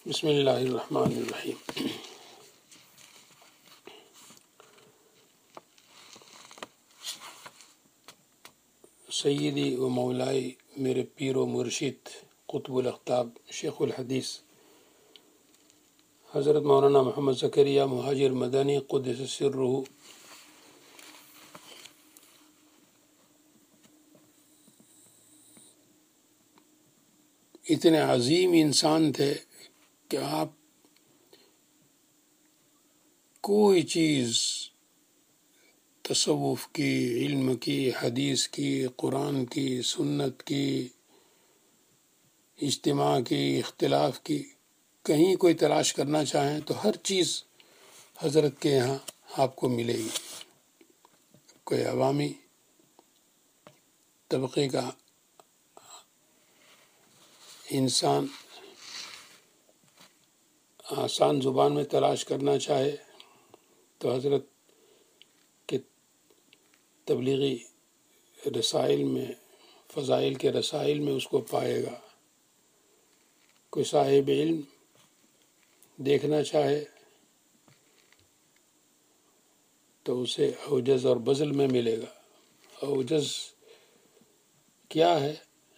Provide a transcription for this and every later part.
بسم اللہ الرحمن الرحیم۔ سیدی و مولائی میرے پیر و مرشد قطب الاقطاب شیخ الحدیث حضرت مولانا محمد زکریا مہاجر مدنی قدس سرہ اتنے عظیم انسان تھے کہ آپ کوئی چیز تصوف کی، علم کی، حدیث کی، قرآن کی، سنت کی، اجتماع کی، اختلاف کی، کہیں کوئی تلاش کرنا چاہیں تو ہر چیز حضرت کے یہاں آپ کو ملے گی۔ کوئی عوامی طبقے کا انسان آسان زبان میں تلاش کرنا چاہے تو حضرت کے تبلیغی رسائل میں، فضائل کے رسائل میں اس کو پائے گا۔ کوئی صاحب علم دیکھنا چاہے تو اسے اوجز اور بزل میں ملے گا۔ اوجز کیا ہے؟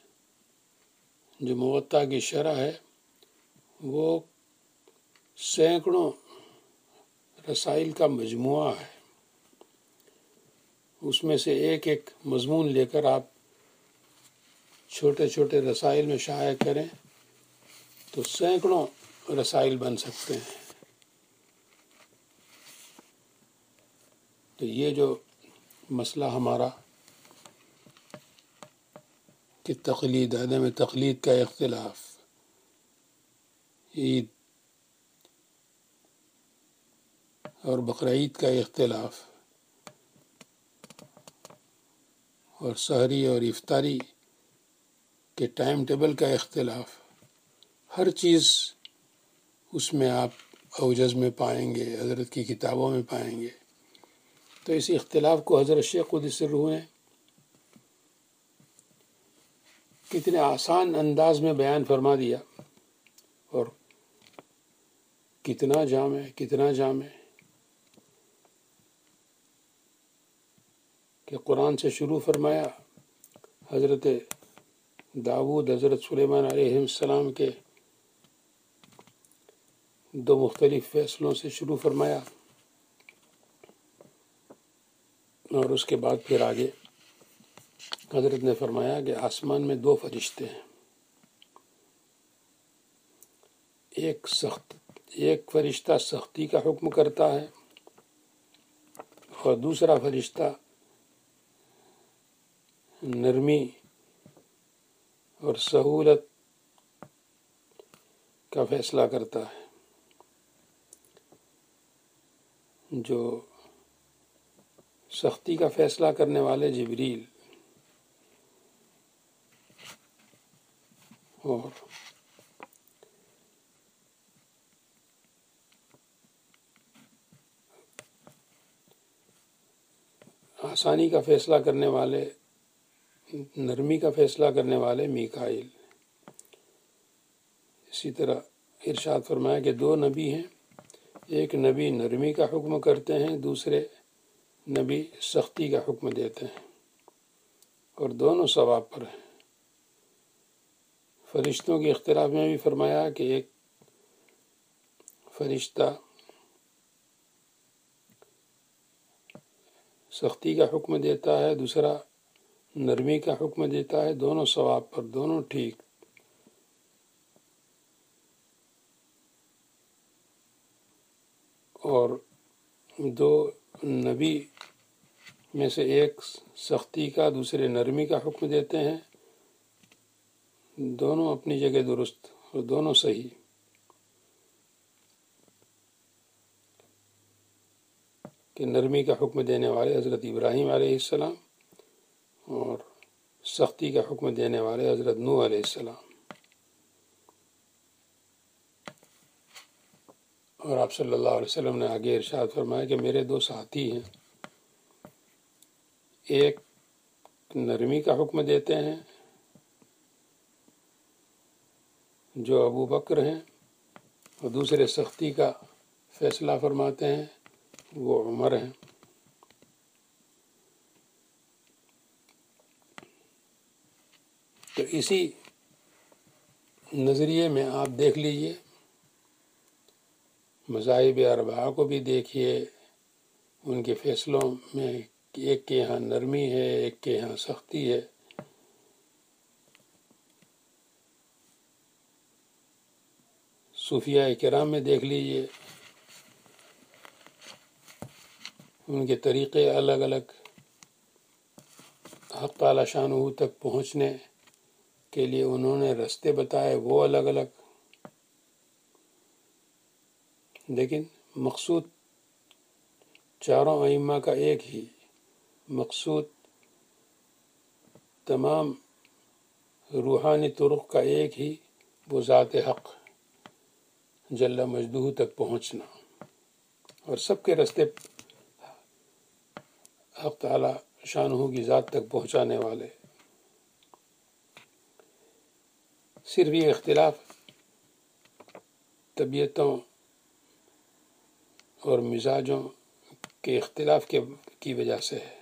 جو موطا کی شرح ہے وہ سینکڑوں رسائل کا مجموعہ ہے، اس میں سے ایک ایک مضمون لے کر آپ چھوٹے چھوٹے رسائل میں شائع کریں تو سینکڑوں رسائل بن سکتے ہیں۔ تو یہ جو مسئلہ ہمارا کہ تقلید، عدم تقلید کا اختلاف، عید اور بقرعید کا اختلاف، اور سحری اور افطاری کے ٹائم ٹیبل کا اختلاف، ہر چیز اس میں آپ اوجز میں پائیں گے، حضرت کی کتابوں میں پائیں گے۔ تو اس اختلاف کو حضرت شیخ قدس سرہ نے کتنے آسان انداز میں بیان فرما دیا، اور کتنا جامع کہ قرآن سے شروع فرمایا، حضرت داؤد، حضرت سلیمان علیہ السلام کے دو مختلف فیصلوں سے شروع فرمایا، اور اس کے بعد پھر آگے حضرت نے فرمایا کہ آسمان میں دو فرشتے ہیں، ایک فرشتہ سختی کا حکم کرتا ہے اور دوسرا فرشتہ نرمی اور سہولت کا فیصلہ کرتا ہے۔ جو سختی کا فیصلہ کرنے والے جبریل اور آسانی کا فیصلہ کرنے والے، نرمی کا فیصلہ کرنے والے میکائیل۔ اسی طرح ارشاد فرمایا کہ دو نبی ہیں، ایک نبی نرمی کا حکم کرتے ہیں، دوسرے نبی سختی کا حکم دیتے ہیں، اور دونوں ثواب پر ہیں۔ فرشتوں کے اختلاف میں بھی فرمایا کہ ایک فرشتہ سختی کا حکم دیتا ہے، دوسرا نرمی کا حکم دیتا ہے، دونوں ثواب پر، دونوں ٹھیک۔ اور دو نبی میں سے ایک سختی کا، دوسرے نرمی کا حکم دیتے ہیں، دونوں اپنی جگہ درست اور دونوں صحیح۔ کہ نرمی کا حکم دینے والے حضرت ابراہیم علیہ السلام اور سختی کا حکم دینے والے حضرت نوح علیہ السلام۔ اور آپ صلی اللہ علیہ وسلم نے آگے ارشاد فرمایا کہ میرے دو ساتھی ہیں، ایک نرمی کا حکم دیتے ہیں جو ابو بکر ہیں، اور دوسرے سختی کا فیصلہ فرماتے ہیں وہ عمر ہیں۔ تو اسی نظریے میں آپ دیکھ لیجئے، مذاہب اربعہ کو بھی دیکھیے، ان کے فیصلوں میں ایک کے یہاں نرمی ہے، ایک کے یہاں سختی ہے۔ صوفیاء کرام میں دیکھ لیجئے، ان کے طریقے الگ الگ، حق تعالی شانہ تک پہنچنے کے لیے انہوں نے راستے بتائے وہ الگ الگ، لیکن مقصود چاروں ائمہ کا ایک ہی مقصود، تمام روحانی طرق کا ایک ہی، وہ ذات حق جل مجدہ تک پہنچنا، اور سب کے راستے حق تعالی شانہ کی ذات تک پہنچانے والے۔ صرف یہ اختلاف طبیعتوں اور مزاجوں کے اختلاف کی وجہ سے ہے۔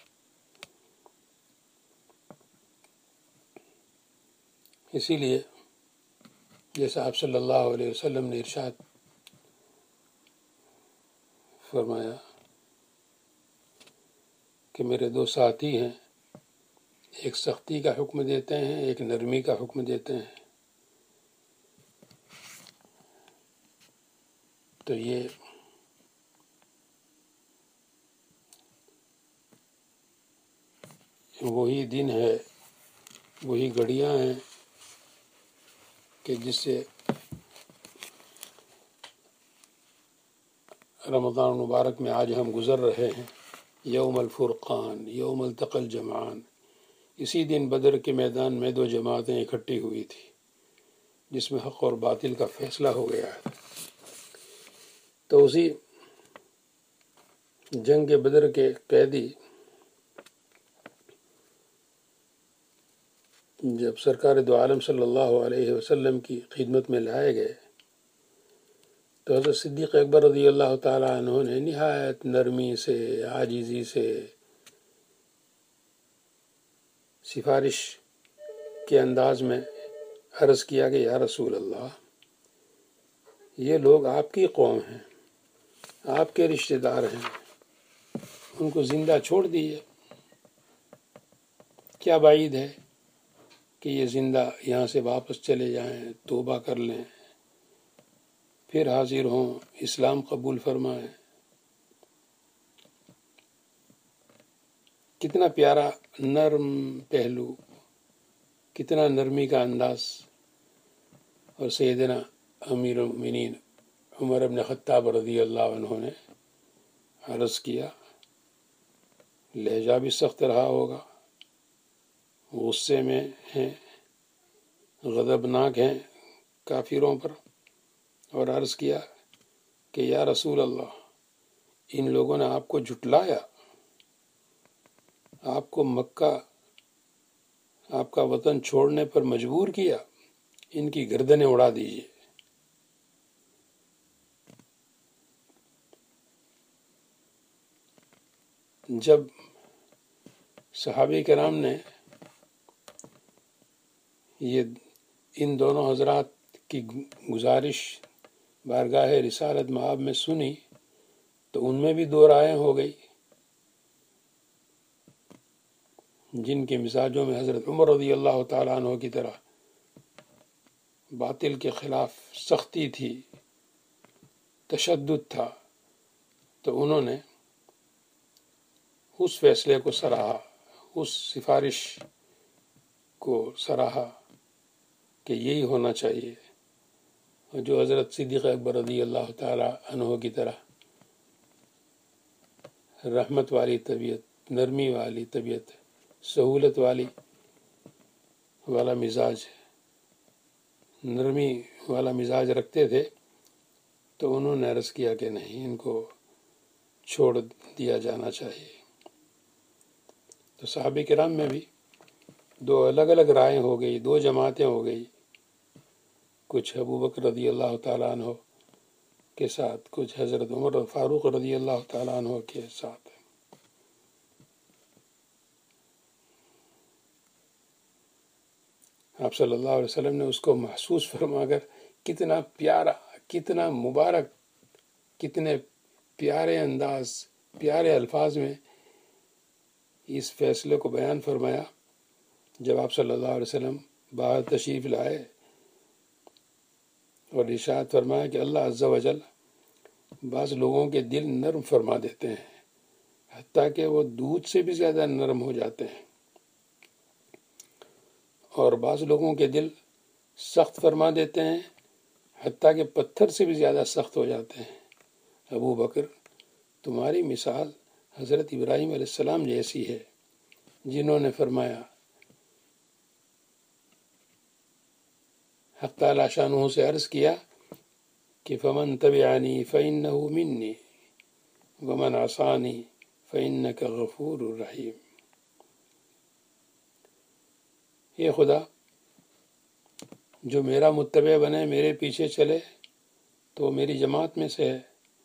اسی لیے جیسا آپ صلی اللہ علیہ وسلم نے ارشاد فرمایا کہ میرے دو ساتھی ہیں، ایک سختی کا حکم دیتے ہیں، ایک نرمی کا حکم دیتے ہیں۔ تو یہ وہی دن ہے، وہی گھڑیاں ہیں کہ جس سے رمضان المبارک میں آج ہم گزر رہے ہیں۔ یوم الفرقان، یوم التقى الجمعان، اسی دن بدر کے میدان میں دو جماعتیں اکٹھی ہوئی تھی جس میں حق اور باطل کا فیصلہ ہو گیا ہے۔ تو اسی جنگ بدر کے قیدی جب سرکار دو عالم صلی اللہ علیہ وسلم کی خدمت میں لائے گئے تو حضرت صدیق اکبر رضی اللہ تعالیٰ عنہ نے نہایت نرمی سے، عاجزی سے، سفارش کے انداز میں عرض کیا کہ یا رسول اللہ، یہ لوگ آپ کی قوم ہیں، آپ کے رشتہ دار ہیں، ان کو زندہ چھوڑ دیجیے، کیا بعید ہے کہ یہ زندہ یہاں سے واپس چلے جائیں، توبہ کر لیں، پھر حاضر ہوں، اسلام قبول فرمائیں۔ کتنا پیارا نرم پہلو، کتنا نرمی کا انداز، اور سیدنا امیر المومنین عمر بن خطاب رضی اللہ عنہ نے عرض کیا، لہجہ بھی سخت رہا ہوگا، غصے میں ہیں، غضبناک ہیں کافروں پر، اور عرض کیا کہ یا رسول اللہ، ان لوگوں نے آپ کو جھٹلایا، آپ کو مکہ، آپ کا وطن چھوڑنے پر مجبور کیا، ان کی گردنیں اڑا دیجیے۔ جب صحابہ کرام نے یہ ان دونوں حضرات کی گزارش بارگاہ رسالت مآب میں سنی تو ان میں بھی دو رائیں ہو گئی۔ جن کے مزاجوں میں حضرت عمر رضی اللہ تعالیٰ عنہ کی طرح باطل کے خلاف سختی تھی، تشدد تھا، تو انہوں نے اس فیصلے کو سراہا، اس سفارش کو سراہا کہ یہی ہونا چاہیے، اور جو حضرت صدیق اکبر رضی اللہ تعالیٰ عنہ کی طرح رحمت والی طبیعت، نرمی والی طبیعت، سہولت والا مزاج، نرمی والا مزاج رکھتے تھے، تو انہوں نے عرض کیا کہ نہیں، ان کو چھوڑ دیا جانا چاہیے۔ تو صحابہ کرام میں بھی دو الگ الگ رائے ہو گئی، دو جماعتیں ہو گئی، کچھ ابو بکر رضی اللہ تعالیٰ عنہ کے ساتھ، کچھ حضرت عمر فاروق رضی اللہ تعالیٰ عنہ کے ساتھ. آپ صلی اللہ علیہ وسلم نے اس کو محسوس فرما کر کتنا پیارا، کتنا مبارک، کتنے پیارے انداز، پیارے الفاظ میں اس فیصلے کو بیان فرمایا. جب آپ صلی اللہ علیہ وسلم باہر تشریف لائے اور ارشاد فرمایا کہ اللہ عز و جل بعض لوگوں کے دل نرم فرما دیتے ہیں، حتیٰ کہ وہ دودھ سے بھی زیادہ نرم ہو جاتے ہیں، اور بعض لوگوں کے دل سخت فرما دیتے ہیں، حتیٰ کہ پتھر سے بھی زیادہ سخت ہو جاتے ہیں. ابو بکر، تمہاری مثال حضرت ابراہیم علیہ السلام جیسی ہے، جنہوں نے فرمایا، حق تعالی شانہ سے عرض کیا کہ فمن تبعنی فإنہ منی ومن عصانی فإنک غفور رحیم. یہ خدا، جو میرا متبع بنے، میرے پیچھے چلے تو میری جماعت میں سے ہے،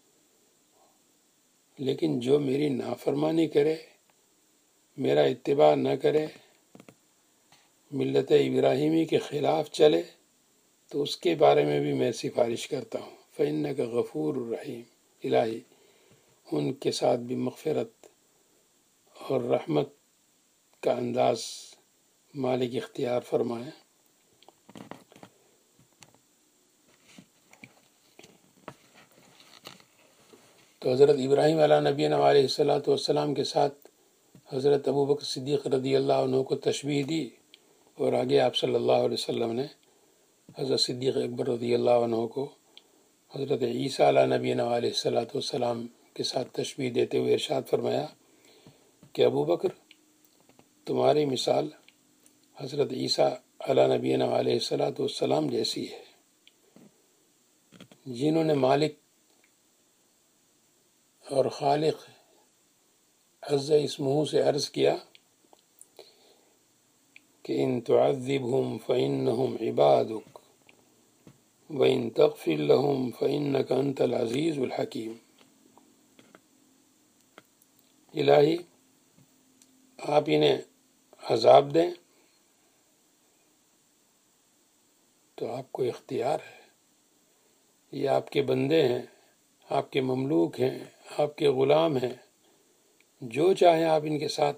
لیکن جو میری نافرمانی کرے، میرا اتباع نہ کرے، ملت ابراہیمی کے خلاف چلے، تو اس کے بارے میں بھی میں سفارش کرتا ہوں. فإنک غفور الرحیم. الہی ان کے ساتھ بھی مغفرت اور رحمت کا انداز مالک اختیار فرمائے. تو حضرت ابراہیم علیہ نبینا علیہ السلام کے ساتھ حضرت ابوبکر صدیق رضی اللہ عنہ کو تشبیہ دی، اور آگے آپ صلی اللہ علیہ وسلم نے حضرت صدیق اکبر رضی اللہ عنہ کو حضرت عیسیٰ علیہ نبینا علیہ السلام کے ساتھ تشبیہ دیتے ہوئے ارشاد فرمایا کہ ابوبکر، تمہاری مثال حضرت عیسیٰ علیہ نبینا علیہ السلام جیسی ہے، جنہوں نے مالک اور خالق عز اسمہ سے عرض کیا کہ ان تعذبہم فإنہم عبادک وَإِن تَغْفِرْ لَهُمْ فَإِنَّكَ أَنْتَ الْعَزِيزُ الْحَكِيمُ. الہی، آپ انہیں عذاب دیں تو آپ کو اختیار ہے، یہ آپ کے بندے ہیں، آپ کے مملوک ہیں، آپ کے غلام ہیں، جو چاہیں آپ ان کے ساتھ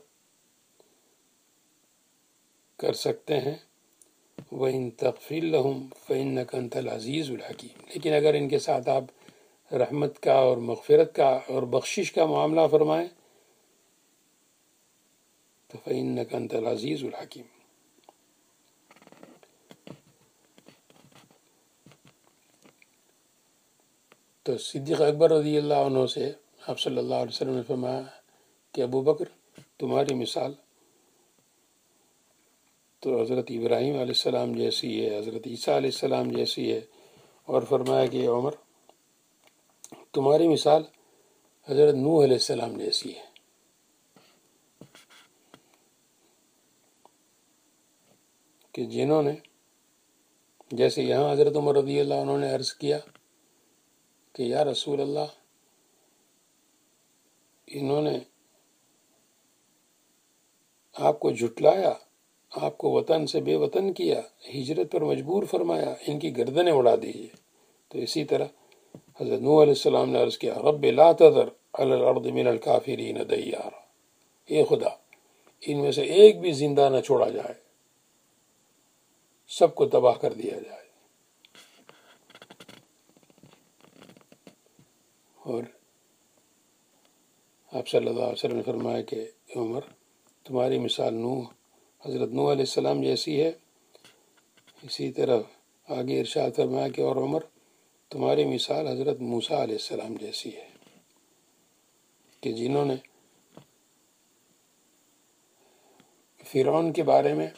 کر سکتے ہیں. وَإِن تَغْفِرْ لَهُمْ فَإِنَّكَ أَنْتَ الْعَزِيزُ الْحَكِيمُ. لیکن اگر ان کے ساتھ آپ رحمت کا اور مغفرت کا اور بخشش کا معاملہ فرمائیں تو فَإِنَّكَ أَنْتَ الْعَزِيزُ الْحَكِيمُ. تو صدیق اکبر رضی اللہ عنہ سے آپ صلی اللہ علیہ وسلم نے فرمایا کہ ابوبکر، تمہاری مثال تو حضرت ابراہیم علیہ السلام جیسی ہے، حضرت عیسیٰ علیہ السلام جیسی ہے، اور فرمایا کہ عمر، تمہاری مثال حضرت نوح علیہ السلام جیسی ہے. کہ جنہوں نے، جیسے یہاں حضرت عمر رضی اللہ عنہ نے عرض کیا کہ یا رسول اللہ، انہوں نے آپ کو جھٹلایا، آپ کو وطن سے بے وطن کیا، ہجرت پر مجبور فرمایا، ان کی گردنیں اڑا دیجیے. تو اسی طرح حضرت نوح علیہ السلام نے عرض کیا، رب لا تذر علی الارض من الکافرین دیارا. اے خدا، ان میں سے ایک بھی زندہ نہ چھوڑا جائے، سب کو تباہ کر دیا جائے. اور آپ صلی اللہ علیہ وسلم نے فرمایا کہ عمر، تمہاری مثال حضرت نوح علیہ السلام جیسی ہے. اسی طرح آگے ارشاد فرمایا کہ اور عمر، تمہاری مثال حضرت موسیٰ علیہ السلام جیسی ہے، کہ جنہوں نے فرعون کے بارے میں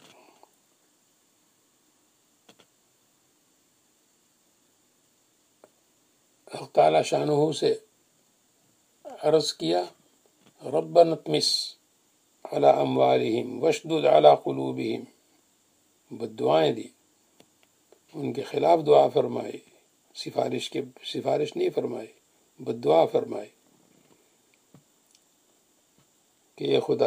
حق تعالی شانہ سے عرض کیا، ربنا اطمس علی اموالہم واشدد علی قلوبہم، بدعائیں دی، ان کے خلاف دعا فرمائی سفارش نہیں فرمائی، بددعا فرمائی کہ یہ خدا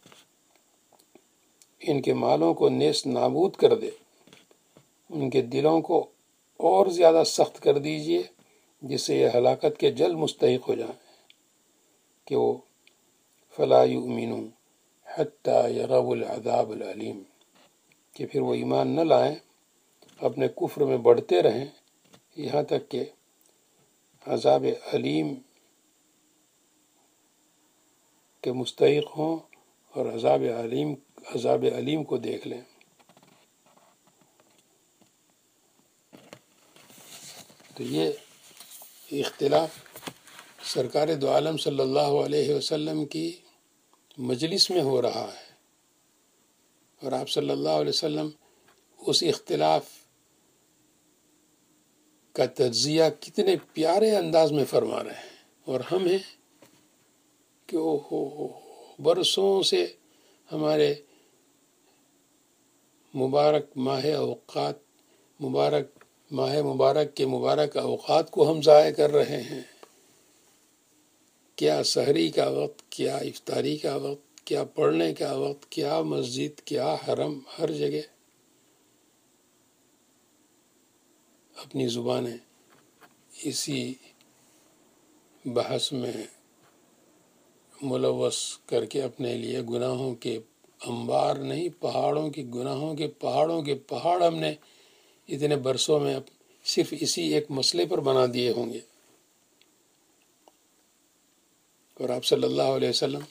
ان کے مالوں کو نیست نابود کر دے، ان کے دلوں کو اور زیادہ سخت کر دیجئے جس سے یہ ہلاکت کے جلد مستحق ہو جائیں کہ وہ فلا یؤمنون حتی یروا العذاب العلیم، کہ پھر وہ ایمان نہ لائیں، اپنے کفر میں بڑھتے رہیں یہاں تک کہ عذاب علیم کے مستحق ہوں اور عذاب علیم کو دیکھ لیں۔ تو یہ اختلاف سرکار دو عالم صلی اللہ علیہ وسلم کی مجلس میں ہو رہا ہے، اور آپ صلی اللہ علیہ وسلم اس اختلاف کا تجزیہ کتنے پیارے انداز میں فرما رہے ہیں، اور ہم ہیں کہ برسوں سے ہمارے مبارک ماہ مبارک کے مبارک اوقات کو ہم ضائع کر رہے ہیں، کیا سحری کا وقت، کیا افطاری کا وقت، کیا پڑھنے کا وقت، کیا مسجد، کیا حرم، ہر جگہ اپنی زبانیں اسی بحث میں ملوث کر کے اپنے لیے گناہوں کے انبار نہیں، پہاڑوں کی گناہوں کے پہاڑ ہم نے اتنے برسوں میں صرف اسی ایک مسئلے پر بنا دیے ہوں گے۔ اور آپ صلی اللہ علیہ وسلم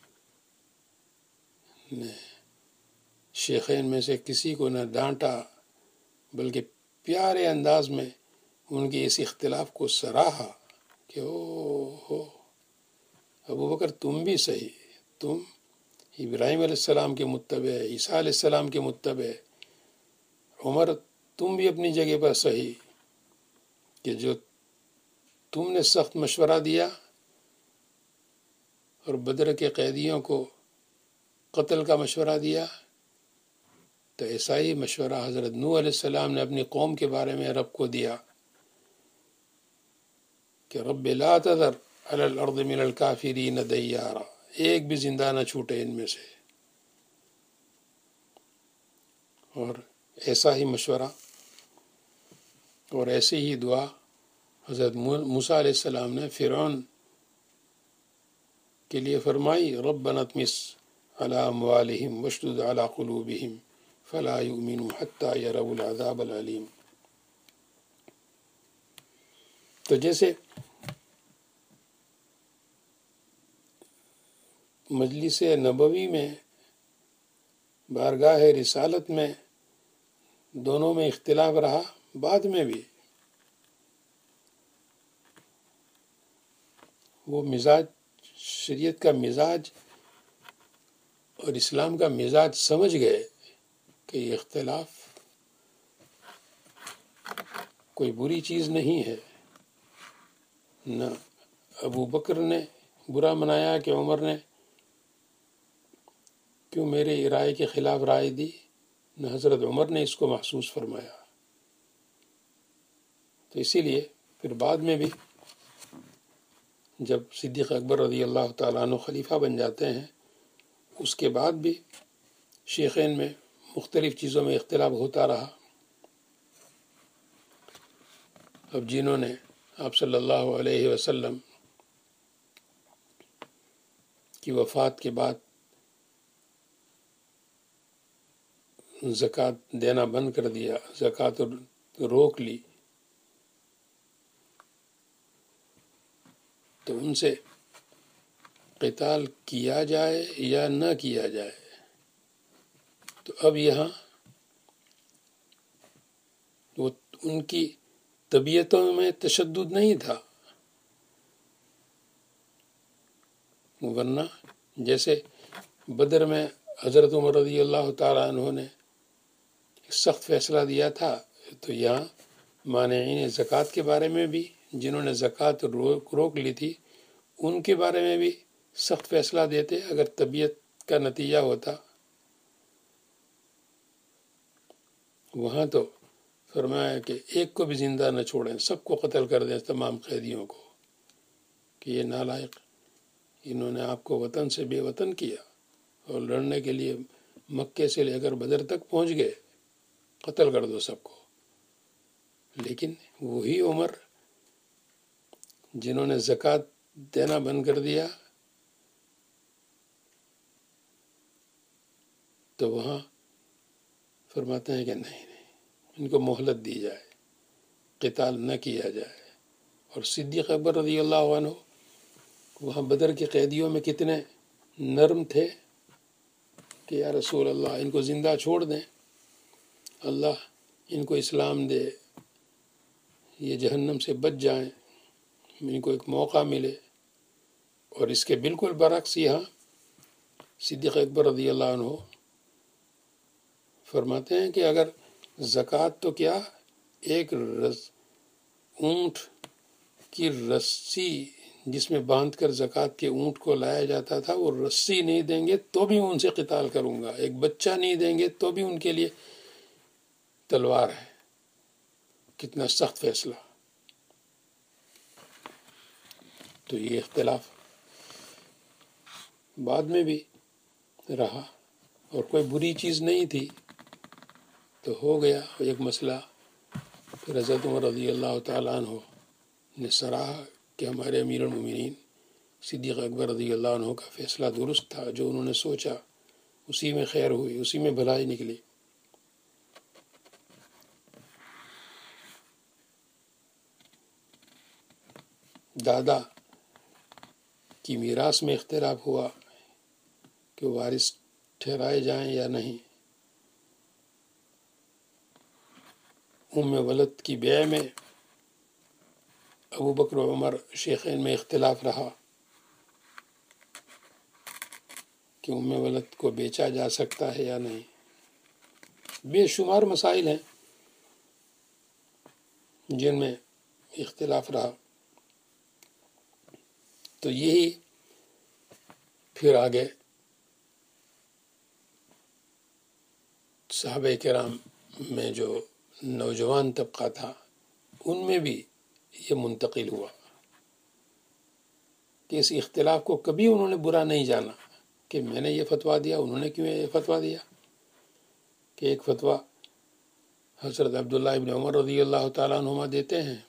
نے شیخین میں سے کسی کو نہ ڈانٹا، بلکہ پیارے انداز میں ان کے اس اختلاف کو سراہا کہ ہو ابو بکر تم بھی صحیح، تم ابراہیم علیہ السلام کے متبع، عیسیٰ علیہ السلام کے متبع، عمر تم بھی اپنی جگہ پر صحیح کہ جو تم نے سخت مشورہ دیا اور بدر کے قیدیوں کو قتل کا مشورہ دیا، تو ایسا ہی مشورہ حضرت نوح علیہ السلام نے اپنی قوم کے بارے میں رب کو دیا کہ رب لا تذر علی الارض من الکافرین دیارا، ایک بھی زندہ نہ چھوٹے ان میں سے۔ اور ایسا ہی مشورہ اور ایسی ہی دعا حضرت موسیٰ علیہ السلام نے فرعون کے لیے فرمائی، ربنا اطمس علی اموالہم واشدد علی قلوبہم فلا یؤمنوا حتی یروا العذاب العلیم۔ تو جیسے مجلس نبوی میں، بارگاہ رسالت میں دونوں میں اختلاف رہا، بعد میں بھی وہ مزاج، شریعت کا مزاج اور اسلام کا مزاج سمجھ گئے کہ یہ اختلاف کوئی بری چیز نہیں ہے۔ نہ ابو بکر نے برا منایا کہ عمر نے کیوں میرے رائے کے خلاف رائے دی، نہ حضرت عمر نے اس کو محسوس فرمایا۔ تو اسی لیے پھر بعد میں بھی جب صدیق اکبر رضی اللہ تعالیٰ عنہ خلیفہ بن جاتے ہیں، اس کے بعد بھی شیخین میں مختلف چیزوں میں اختلاف ہوتا رہا۔ اب جنہوں نے آپ صلی اللہ علیہ وسلم کی وفات کے بعد زکوٰۃ دینا بند کر دیا، زکوٰۃ روک لی، تو ان سے قتال کیا جائے یا نہ کیا جائے۔ تو اب یہاں وہ ان کی طبیعتوں میں تشدد نہیں تھا، ورنہ جیسے بدر میں حضرت عمر رضی اللہ تعالیٰ عنہ نے سخت فیصلہ دیا تھا، تو یہاں مانعین زکوٰۃ کے بارے میں بھی، جنہوں نے زکوٰۃ روک لی تھی، ان کے بارے میں بھی سخت فیصلہ دیتے اگر طبیعت کا نتیجہ ہوتا۔ وہاں تو فرمایا کہ ایک کو بھی زندہ نہ چھوڑیں، سب کو قتل کر دیں، تمام قیدیوں کو، کہ یہ نالائق، انہوں نے آپ کو وطن سے بے وطن کیا اور لڑنے کے لیے مکے سے لے کر بدر تک پہنچ گئے، قتل کر دو سب کو۔ لیکن وہی عمر جنہوں نے زکوٰۃ دینا بند کر دیا، تو وہاں فرماتے ہیں کہ نہیں، ان کو مہلت دی جائے، قتال نہ کیا جائے۔ اور صدیق اکبر رضی اللہ عنہ وہاں بدر کے قیدیوں میں کتنے نرم تھے کہ یا رسول اللہ ان کو زندہ چھوڑ دیں، اللہ ان کو اسلام دے، یہ جہنم سے بچ جائیں، ان کو ایک موقع ملے۔ اور اس کے بالکل برعکس یہاں صدیق اکبر رضی اللہ عنہ فرماتے ہیں کہ اگر زکوٰۃ تو کیا، ایک اونٹ کی رسی جس میں باندھ کر زکوٰۃ کے اونٹ کو لایا جاتا تھا، وہ رسی نہیں دیں گے تو بھی ان سے قتال کروں گا، ایک بچہ نہیں دیں گے تو بھی ان کے لیے تلوار ہے۔ کتنا سخت فیصلہ۔ تو یہ اختلاف بعد میں بھی رہا اور کوئی بری چیز نہیں تھی، تو ہو گیا ایک مسئلہ۔ پھر حضرت عمر رضی اللہ تعالیٰ عنہ نے سراہا کہ ہمارے امیر المومنین صدیق اکبر رضی اللہ عنہ کا فیصلہ درست تھا، جو انہوں نے سوچا اسی میں خیر ہوئی، اسی میں بھلائی نکلی۔ دادا کی میراث میں اختلاف ہوا کہ وارث ٹھہرائے جائیں یا نہیں۔ ام ولد کی بیع میں ابو بکر و عمر شیخین میں اختلاف رہا کہ ام ولد کو بیچا جا سکتا ہے یا نہیں۔ بے شمار مسائل ہیں جن میں اختلاف رہا۔ تو یہی پھر آگے صحابہ کرام میں جو نوجوان طبقہ تھا ان میں بھی یہ منتقل ہوا کہ اس اختلاف کو کبھی انہوں نے برا نہیں جانا کہ میں نے یہ فتویٰ دیا، انہوں نے کیوں یہ فتویٰ دیا۔ کہ ایک فتویٰ حضرت عبداللہ ابن عمر رضی اللہ تعالیٰ عنہما دیتے ہیں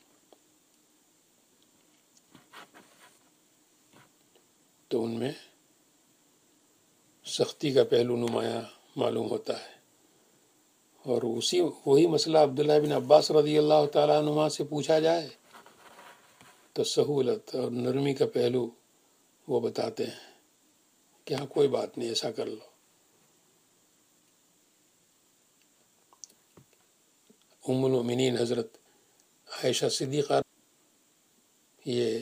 تو ان میں سختی کا پہلو نمایاں معلوم ہوتا ہے، اور وہی مسئلہ عبداللہ بن عباس رضی اللہ تعالیٰ عنہما سے پوچھا جائے تو سہولت اور نرمی کا پہلو وہ بتاتے ہیں کہ ہاں کوئی بات نہیں، ایسا کر لو۔ ام المؤمنین حضرت عائشہ صدیقہ یہ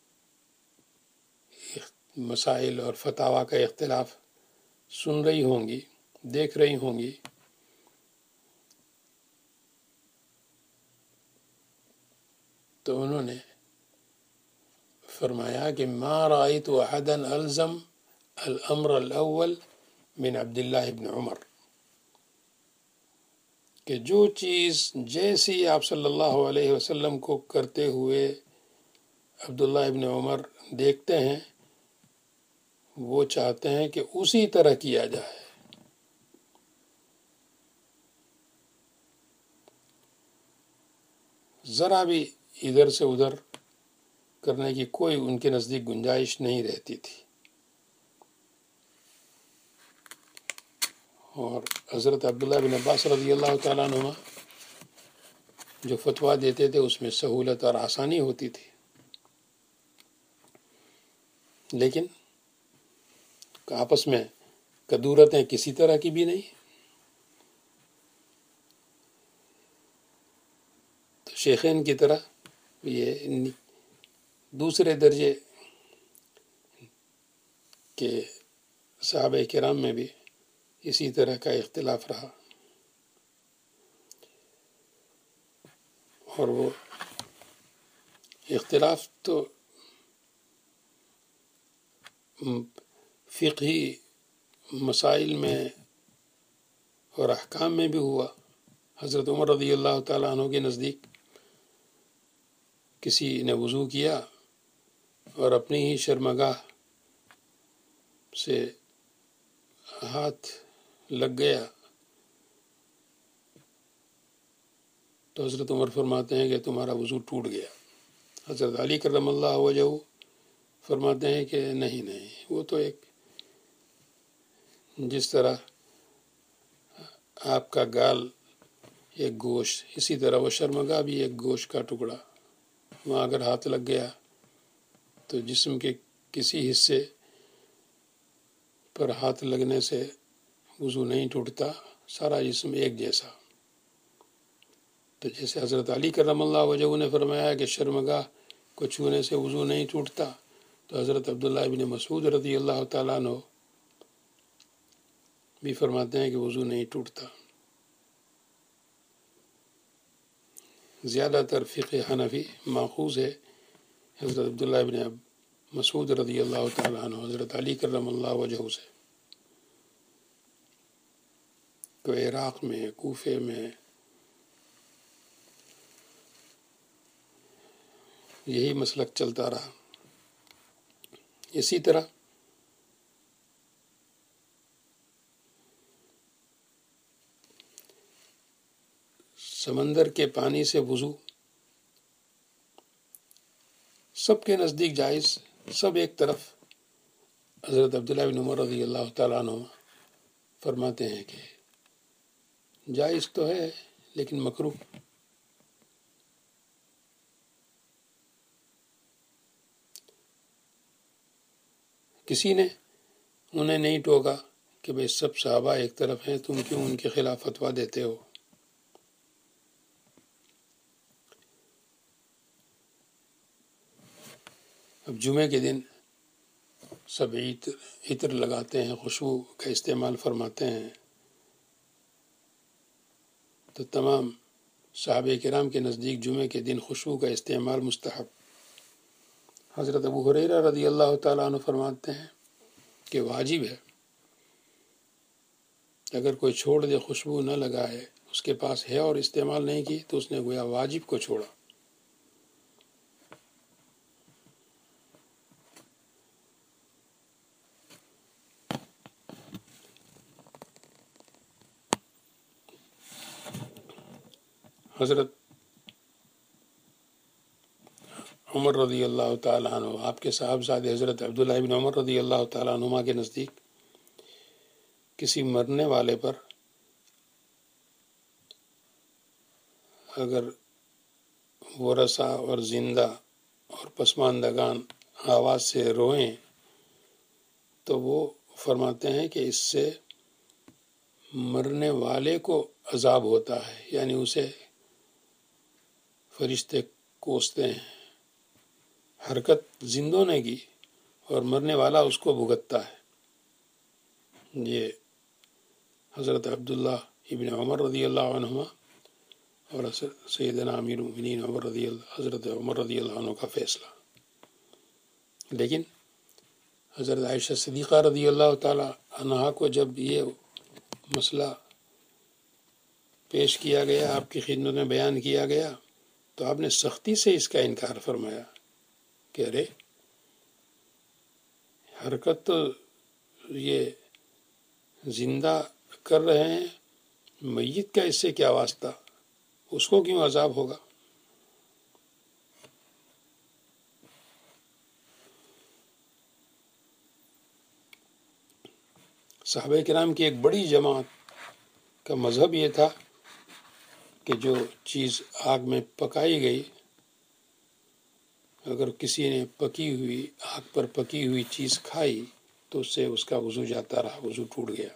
مسائل اور فتاویٰ کا اختلاف سن رہی ہوں گی، دیکھ رہی ہوں گی، تو انہوں نے فرمایا کہ ما رأيت احدا الزم الامر الاول من عبداللہ ابن عمر، کہ جو چیز جیسی آپ صلی اللہ علیہ وسلم کو کرتے ہوئے عبداللہ ابن عمر دیکھتے ہیں، وہ چاہتے ہیں کہ اسی طرح کیا جائے۔ ذرا بھی ادھر سے ادھر کرنے کی کوئی ان کے نزدیک گنجائش نہیں رہتی تھی۔ اور حضرت عبداللہ بن عباس رضی اللہ تعالیٰ عنہ جو فتویٰ دیتے تھے اس میں سہولت اور آسانی ہوتی تھی، لیکن آپس میں کدورتیں کسی طرح کی بھی نہیں۔ تو شیخین کی طرح یہ دوسرے درجے کے صحابہ کرام میں بھی اسی طرح کا اختلاف رہا، اور وہ اختلاف تو فقہی مسائل میں اور احکام میں بھی ہوا۔ حضرت عمر رضی اللہ تعالیٰ عنہ کے نزدیک کسی نے وضو کیا اور اپنی ہی شرمگاہ سے ہاتھ لگ گیا تو حضرت عمر فرماتے ہیں کہ تمہارا وضو ٹوٹ گیا۔ حضرت علی کرم اللہ وجہہ فرماتے ہیں کہ نہیں، وہ تو ایک، جس طرح آپ کا گال ایک گوشت، اسی طرح وہ شرمگاہ بھی ایک گوشت کا ٹکڑا، وہاں اگر ہاتھ لگ گیا تو جسم کے کسی حصے پر ہاتھ لگنے سے وضو نہیں ٹوٹتا، سارا جسم ایک جیسا۔ تو جیسے حضرت علی کرم اللہ وجہہ نے فرمایا کہ شرمگاہ کو چھونے سے وضو نہیں ٹوٹتا، تو حضرت عبداللہ ابن مسعود رضی اللہ تعالیٰ عنہ بھی فرماتے ہیں کہ وضو نہیں ٹوٹتا۔ زیادہ تر فقہ حنفی ماخوذ ہے حضرت عبداللہ ابن مسعود رضی اللہ تعالیٰ عنہ حضرت علی کرم اللہ وجہہ سے۔ تو عراق میں، کوفے میں یہی مسلک چلتا رہا۔ اسی طرح سمندر کے پانی سے وضو سب کے نزدیک جائز، سب ایک طرف۔ حضرت عبداللہ بن عمر رضی اللہ تعالیٰ عنہ فرماتے ہیں کہ جائز تو ہے لیکن مکروہ۔ کسی نے انہیں نہیں ٹوکا کہ بھئی سب صحابہ ایک طرف ہیں، تم کیوں ان کے خلاف فتویٰ دیتے ہو؟ اب جمعے کے دن سب عطر لگاتے ہیں، خوشبو کا استعمال فرماتے ہیں، تو تمام صحابہ کرام کے نزدیک جمعے کے دن خوشبو کا استعمال مستحب۔ حضرت ابو ہریرہ رضی اللہ تعالیٰ عنہ فرماتے ہیں کہ واجب ہے، اگر کوئی چھوڑ دے، خوشبو نہ لگائے، اس کے پاس ہے اور استعمال نہیں کی، تو اس نے گویا واجب کو چھوڑا۔ حضرت عمر رضی اللہ تعالیٰ عنہ، آپ کے صاحبزادے حضرت عبداللہ بن عمر رضی اللہ تعالیٰ عنہما کے نزدیک کسی مرنے والے پر اگر ورثہ اور زندہ اور پسماندگان آواز سے روئیں تو وہ فرماتے ہیں کہ اس سے مرنے والے کو عذاب ہوتا ہے، یعنی اسے فرشتے کوستے ہیں۔ حرکت زندوں نے کی اور مرنے والا اس کو بھگتتا ہے۔ یہ حضرت عبداللہ ابن عمر رضی اللہ عنہما اور سیدنا امیر المؤمنین حضرت عمر رضی اللہ عنہ کا فیصلہ۔ لیکن حضرت عائشہ صدیقہ رضی اللہ تعالی عنہا کو جب یہ مسئلہ پیش کیا گیا، آپ کی خدمت میں بیان کیا گیا، تو آپ نے سختی سے اس کا انکار فرمایا کہ ارے حرکت تو یہ زندہ کر رہے ہیں، میت کا اس سے کیا واسطہ، اس کو کیوں عذاب ہوگا؟ صحابہ کرام کی ایک بڑی جماعت کا مذہب یہ تھا کہ جو چیز آگ میں پکائی گئی، اگر کسی نے آگ پر پکی ہوئی چیز کھائی تو اس سے اس کا وضو جاتا رہا، وضو ٹوٹ گیا۔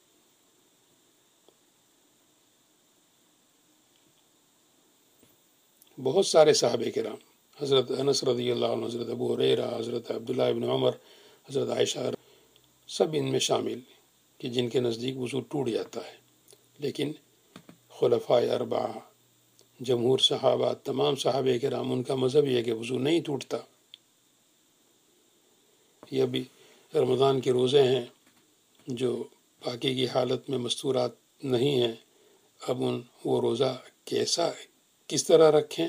بہت سارے صحابہ کرام، حضرت انس رضی اللہ عنہ، حضرت ابو ہریرہ، حضرت عبداللہ ابن عمر، حضرت عائشہ، سب ان میں شامل کہ جن کے نزدیک وضو ٹوٹ جاتا ہے۔ لیکن خلفائے اربعہ، جمہور صحابہ، تمام صحابہ کرام، ان کا مذہب یہ ہے کہ وضو نہیں ٹوٹتا۔ یہ بھی رمضان کے روزے ہیں جو پاکی کی حالت میں مستورات نہیں ہیں، اب وہ روزہ کس طرح رکھیں؟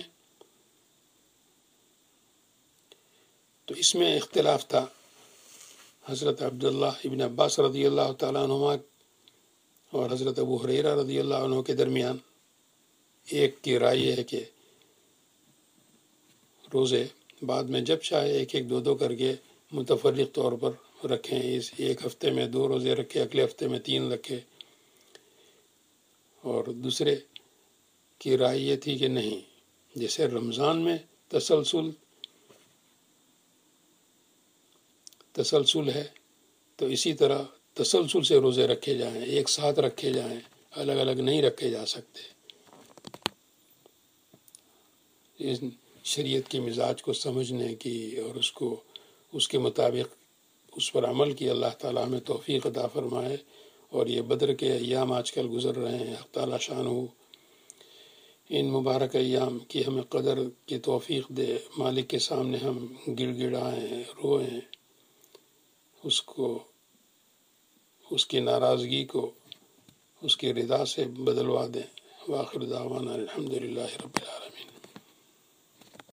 تو اس میں اختلاف تھا حضرت عبداللہ ابن عباس رضی اللہ تعالیٰ عنہما اور حضرت ابو ہریرہ رضی اللہ عنہ کے درمیان۔ ایک کی رائے یہ ہے کہ روزے بعد میں جب چاہے ایک دو کر کے متفرق طور پر رکھیں، اس ایک ہفتے میں 2 روزے رکھے، اگلے ہفتے میں 3 رکھے۔ اور دوسرے کی رائے یہ تھی کہ نہیں، جیسے رمضان میں تسلسل ہے تو اسی طرح تسلسل سے روزے رکھے جائیں، ایک ساتھ رکھے جائیں، الگ الگ نہیں رکھے جا سکتے۔ اس شریعت کے مزاج کو سمجھنے کی اور اس کے مطابق اس پر عمل کی اللہ تعالیٰ ہمیں توفیق عطا فرمائے۔ اور یہ بدر کے ایام آج کل گزر رہے ہیں، حق تعالیٰ شان ہو ان مبارک ایام کی ہمیں قدر کی توفیق دے، مالک کے سامنے ہم گڑ گڑائیں، روئیں، اس کی ناراضگی کو اس کی رضا سے بدلوا دیں۔ وآخر دعوانا الحمدللہ رب العالمین۔